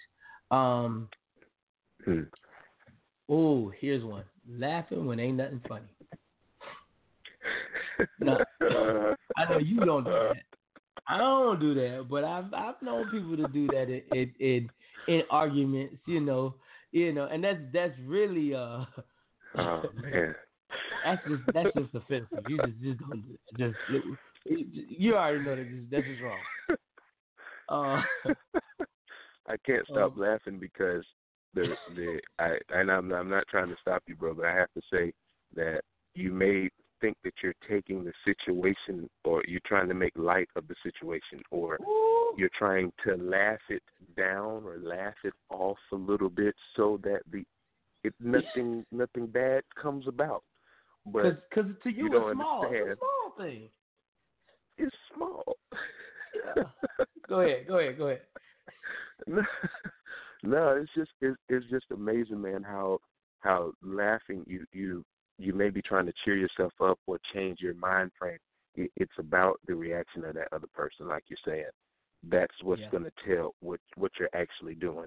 Oh, here's one: laughing when ain't nothing funny. No, I know you don't do that. I don't do that, but I've known people to do that in arguments, and that's really oh man, that's just offensive. You just don't do it. You already know that's just wrong. I can't stop laughing because I'm not trying to stop you, bro, but I have to say that you may think that you're taking the situation, or you're trying to make light of the situation, or you're trying to laugh it down or laugh it off a little bit so that nothing bad comes about. But because to you it's small. It's a small thing. It's small. Yeah. Go ahead. No, it's just amazing, man, how laughing you may be trying to cheer yourself up or change your mind frame. It's about the reaction of that other person, like you're saying. That's what's going to tell what you're actually doing.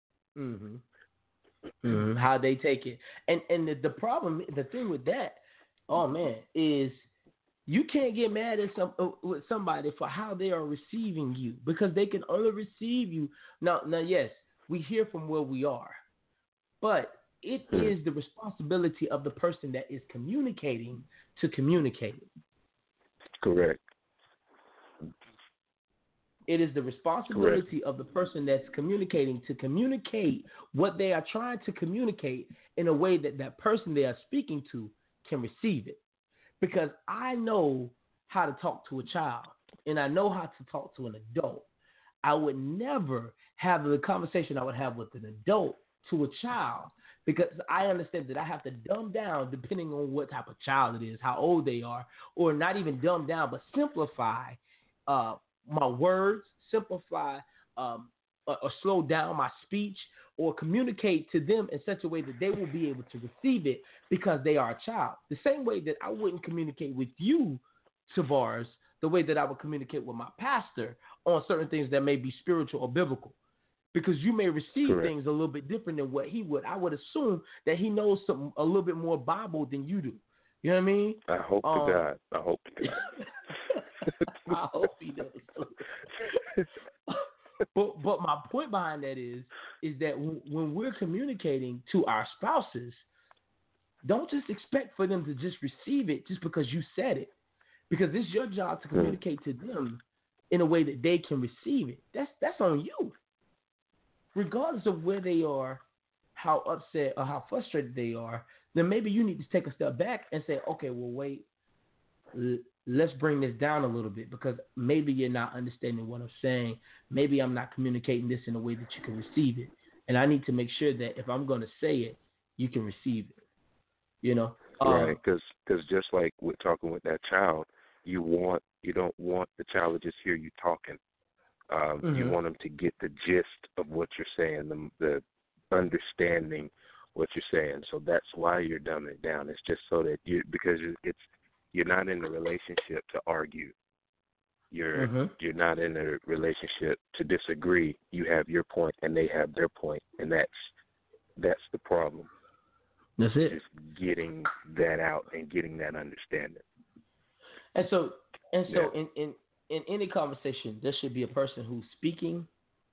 How they take it. And the problem, the thing with that, oh man, is you can't get mad at with somebody for how they are receiving you, because they can only receive you. Now yes, we hear from where we are, but it is the responsibility of the person that is communicating to communicate. Correct. It is the responsibility of the person that's communicating to communicate what they are trying to communicate in a way that that person they are speaking to can receive it. Because I know how to talk to a child, and I know how to talk to an adult. I would never have the conversation I would have with an adult to a child, because I understand that I have to dumb down depending on what type of child it is, how old they are, or not even dumb down, but simplify my words, simplify or slow down my speech, or communicate to them in such a way that they will be able to receive it because they are a child. The same way that I wouldn't communicate with you, Tavares, the way that I would communicate with my pastor on certain things that may be spiritual or biblical. Because you may receive Correct. things a little bit different than what he would. I would assume that he knows a little bit more Bible than you do. You know what I mean? I hope to God. I hope to God. I hope he does. But my point behind that is that when we're communicating to our spouses, don't just expect for them to just receive it just because you said it. Because it's your job to communicate to them in a way that they can receive it. That's on you. Regardless of where they are, how upset or how frustrated they are, then maybe you need to take a step back and say, okay, well, wait, let's bring this down a little bit, because maybe you're not understanding what I'm saying. Maybe I'm not communicating this in a way that you can receive it. And I need to make sure that if I'm going to say it, you can receive it. You know? Right, because just like we're talking with that child, you don't want the child to just hear you talking. You want them to get the gist of what you're saying, the understanding what you're saying. So that's why you're dumbing it down. It's just so that because you're not in a relationship to argue. You're not in a relationship to disagree. You have your point and they have their point, and that's the problem. That's it. Just getting that out and getting that understanding. And so in any conversation, there should be a person who's speaking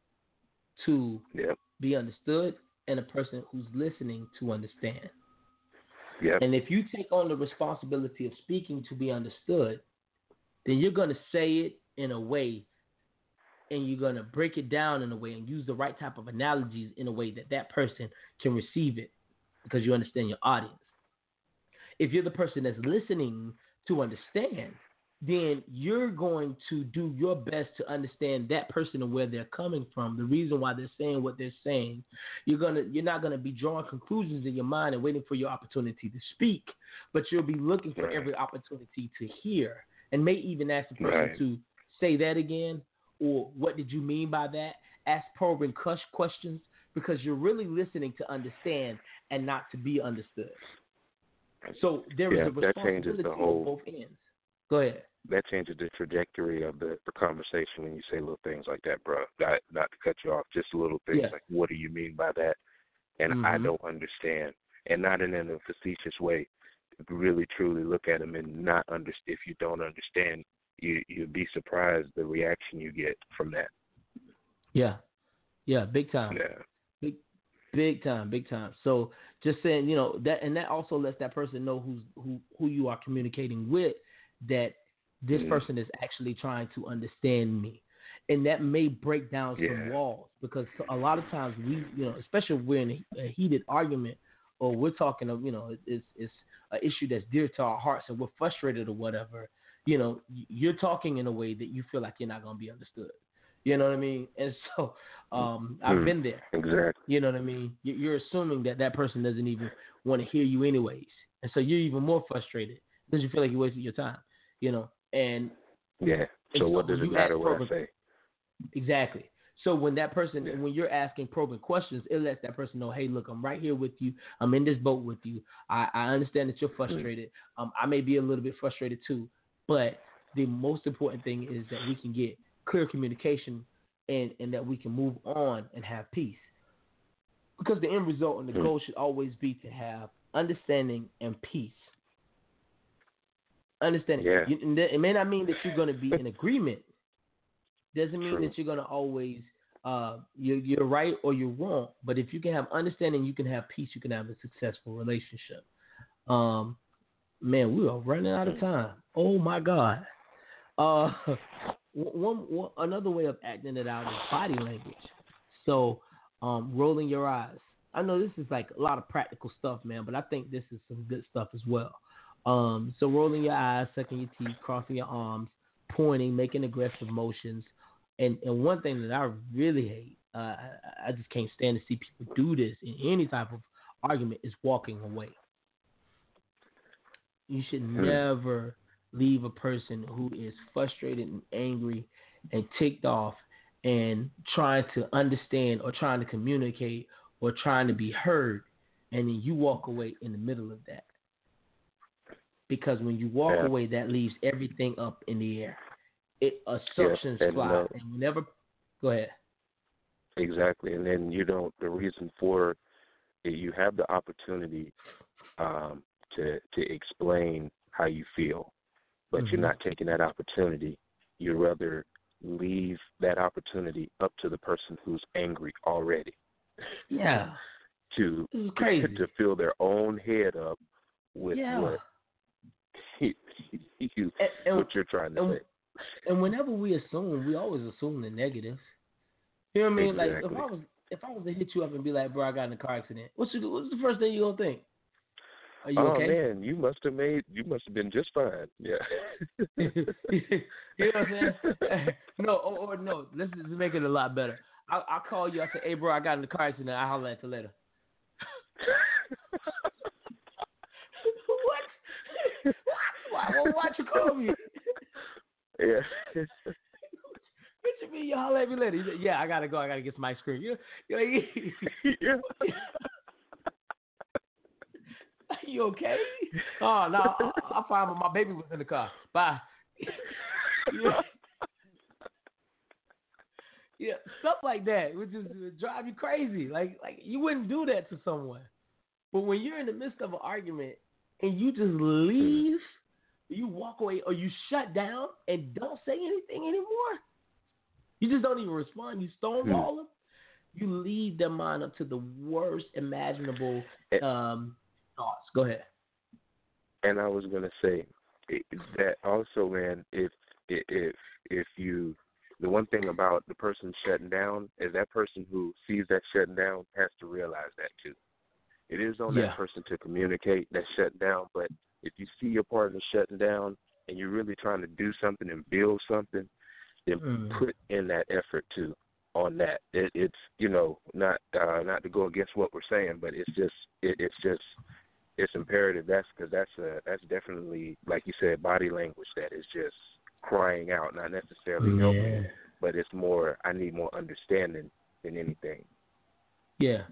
to be understood and a person who's listening to understand. Yep. And if you take on the responsibility of speaking to be understood, then you're going to say it in a way, and you're going to break it down in a way and use the right type of analogies in a way that person can receive it, because you understand your audience. If you're the person that's listening to understand, then you're going to do your best to understand that person and where they're coming from, the reason why they're saying what they're saying. You're not going to be drawing conclusions in your mind and waiting for your opportunity to speak, but you'll be looking for every opportunity to hear, and may even ask the person to say that again, or what did you mean by that? Ask probing questions, because you're really listening to understand and not to be understood. So there is a responsibility on both ends. Go ahead. That changes the trajectory of the conversation when you say little things like that, bro. Not to cut you off, just little things like, what do you mean by that? And I don't understand. And not in a facetious way. Really, truly look at them and not understand. If you don't understand, you'd be surprised the reaction you get from that. Yeah, big time. Yeah. Big time. So just saying, that also lets that person know who you are communicating with, that this person is actually trying to understand me. And that may break down some walls, because a lot of times we, especially if we're in a heated argument, or we're talking of, it's an issue that's dear to our hearts and we're frustrated or whatever, you're talking in a way that you feel like you're not going to be understood. You know what I mean? And so I've been there. Exactly. You know what I mean? You're assuming that person doesn't even want to hear you anyways. And so you're even more frustrated because you feel like you're wasting your time, And so what does it matter what I say? Exactly. So when that person, when you're asking probing questions, it lets that person know, hey, look, I'm right here with you. I'm in this boat with you. I understand that you're frustrated. I may be a little bit frustrated too. But the most important thing is that we can get clear communication and that we can move on and have peace. Because the end result and the goal should always be to have understanding and peace. Understanding. Yeah. It may not mean that you're going to be in agreement. Doesn't mean that you're going to always you're right or you're wrong. But if you can have understanding, you can have peace. You can have a successful relationship. Man, we are running out of time. Oh my God. Another way of acting it out is body language. So, rolling your eyes. I know this is like a lot of practical stuff, man, but I think this is some good stuff as well. So rolling your eyes, sucking your teeth, crossing your arms, pointing, making aggressive motions, And one thing that I really hate, I just can't stand to see people do this in any type of argument, is walking away. You should never leave a person who is frustrated and angry and ticked off and trying to understand or trying to communicate or trying to be heard, and then you walk away in the middle of that. Because when you walk away, that leaves everything up in the air. Assumptions fly. And whenever, go ahead. Exactly. And then the reason for it, you have the opportunity to explain how you feel, but you're not taking that opportunity. You'd rather leave that opportunity up to the person who's angry already. Yeah. To fill their own head up with what you're trying to say. And whenever we assume, we always assume the negative. You know what I mean? Exactly. Like if I was to hit you up and be like, bro, I got in a car accident, what's the first thing you gonna think? Are you okay? Oh man, you must have been just fine. Yeah. You know what I'm saying? No, or no. Let's just make it a lot better. I'll call you. I say, hey, bro, I got in a car accident. I'll holler at you later. What? Why'd you call me? Yeah. What you mean you holler at me later? He said, yeah, I gotta go. I gotta get some ice cream. Yeah. You okay? Oh no, I'll find my baby was in the car. Bye. Yeah, stuff like that would just drive you crazy. Like you wouldn't do that to someone. But when you're in the midst of an argument and you just leave, you walk away or you shut down and don't say anything anymore, you just don't even respond. You stonewall them. You lead their mind up to the worst imaginable thoughts. Go ahead. And I was gonna say that also, man. If you, the one thing about the person shutting down is that person who sees that shutting down has to realize that too. It is on that person to communicate that shutting down. But if you see your partner shutting down and you're really trying to do something and build something, then put in that effort too on that. It's not to go against what we're saying, but it's imperative. That's definitely, like you said, body language that is just crying out, not necessarily helping, but it's more, I need more understanding than anything. Yeah.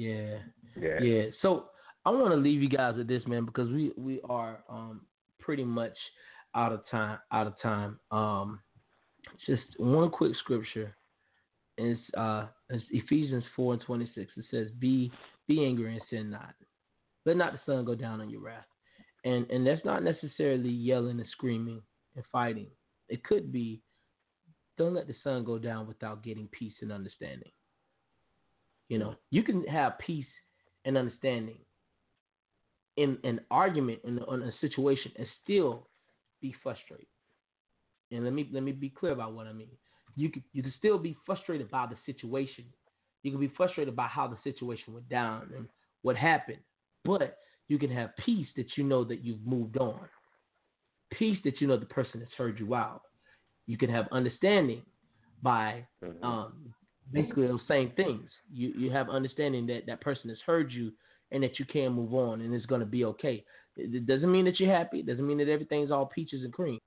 So I want to leave you guys with this, man, because we are pretty much out of time. Just one quick scripture. It's Ephesians 4:26. It says, "Be angry and sin not. Let not the sun go down on your wrath." And that's not necessarily yelling and screaming and fighting. It could be, don't let the sun go down without getting peace and understanding. You can have peace and understanding in an argument in a situation and still be frustrated. And let me be clear about what I mean. You can still be frustrated by the situation. You can be frustrated by how the situation went down and what happened. But you can have peace that you know that you've moved on. Peace that you know the person has heard you out. You can have understanding by basically those same things. You have understanding that person has heard you and that you can move on and it's going to be okay. It doesn't mean that you're happy. It doesn't mean that everything's all peaches and cream.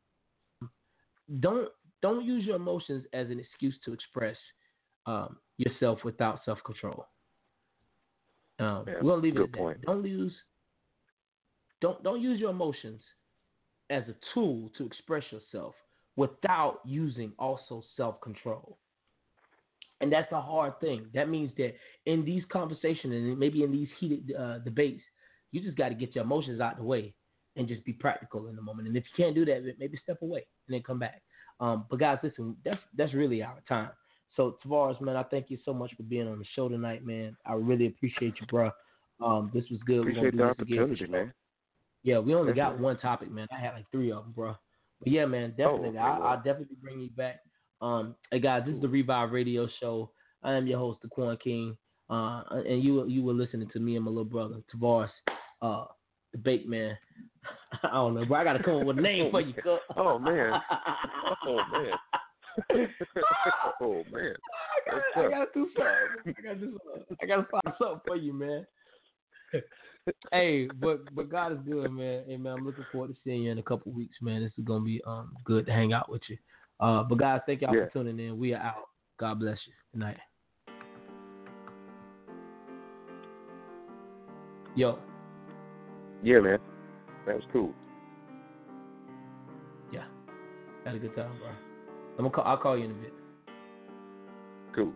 Don't use your emotions as an excuse to express yourself without self-control. We're gonna leave it at that. Don't use your emotions as a tool to express yourself without using also self-control. And that's a hard thing. That means that in these conversations and maybe in these heated debates, you just got to get your emotions out the way and just be practical in the moment. And if you can't do that, maybe step away and then come back. But guys, listen, that's really our time. So Tavares, man, I thank you so much for being on the show tonight, man. I really appreciate you, bro. This was good. Appreciate the opportunity, man. Yeah, we only got one topic, man. I had like 3 of them, bro. But yeah, man, definitely. I'll definitely bring you back. Hey guys, this is the Revive Radio Show. I am your host, the Quan King. And you were listening to me and my little brother, Tavares, the Bake Man. I don't know, bro. I gotta come up with a name for you, cuz. Oh man. Oh man, I gotta do something. I gotta find something for you, man. Hey, but God is good, man. Hey, man, I'm looking forward to seeing you in a couple weeks, man. This is gonna be good to hang out with you. But guys, thank y'all for tuning in. We are out. God bless you. Good night. Yo. Yeah, man. That was cool. Yeah. Had a good time, bro. I'll call you in a bit. Cool.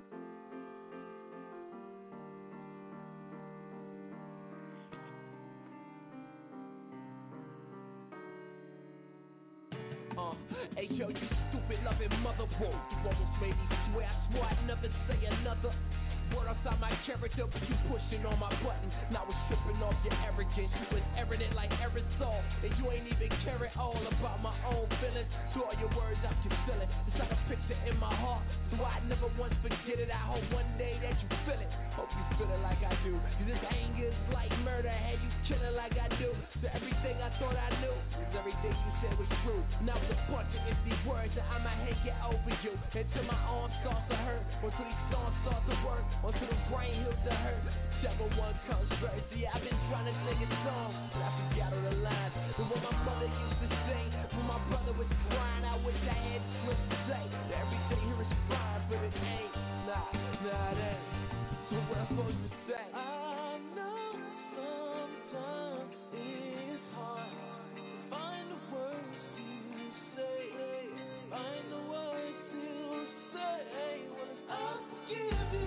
Hey yo, you stupid loving mother, whoa. You almost made me swear, I swore I'd never say another word outside my character, but you pushing on my buttons. Now it's stripping off your arrogance. You was airing it like aerosol, and you ain't even care at all about my own feelings. So all your words I can feel it. It's like a picture in my heart, so I never once forget it. I hope one day that you feel it. Hope you feel it like I do. Cause this anger is like murder, had you killing like I do. So everything I thought I knew, cause everything you said was true. Now it's a bunch of empty words that I might hate get over you. Until my arms start to hurt, until these songs start to work, until the brain heals the hurt. Whichever one comes first. Yeah, I've been trying to sing a song, but I forgot all the lines. The one my mother used to sing, when my brother was crying, I wish I had switched to say that everything here is fine, but it ain't. Nah, it ain't. So what I'm supposed to say? I know sometimes it's hard to find the words to say. Find the words to say. Well, I forgive you.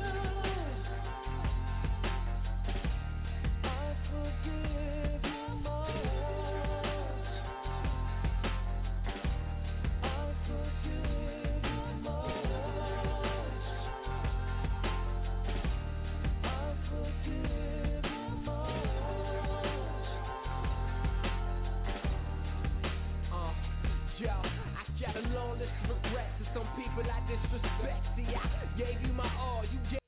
I forgive you much. I forgive you much. I forgive you much. Yo, I got a long list of regrets, and some people I disrespect. See, I gave you my all, you gave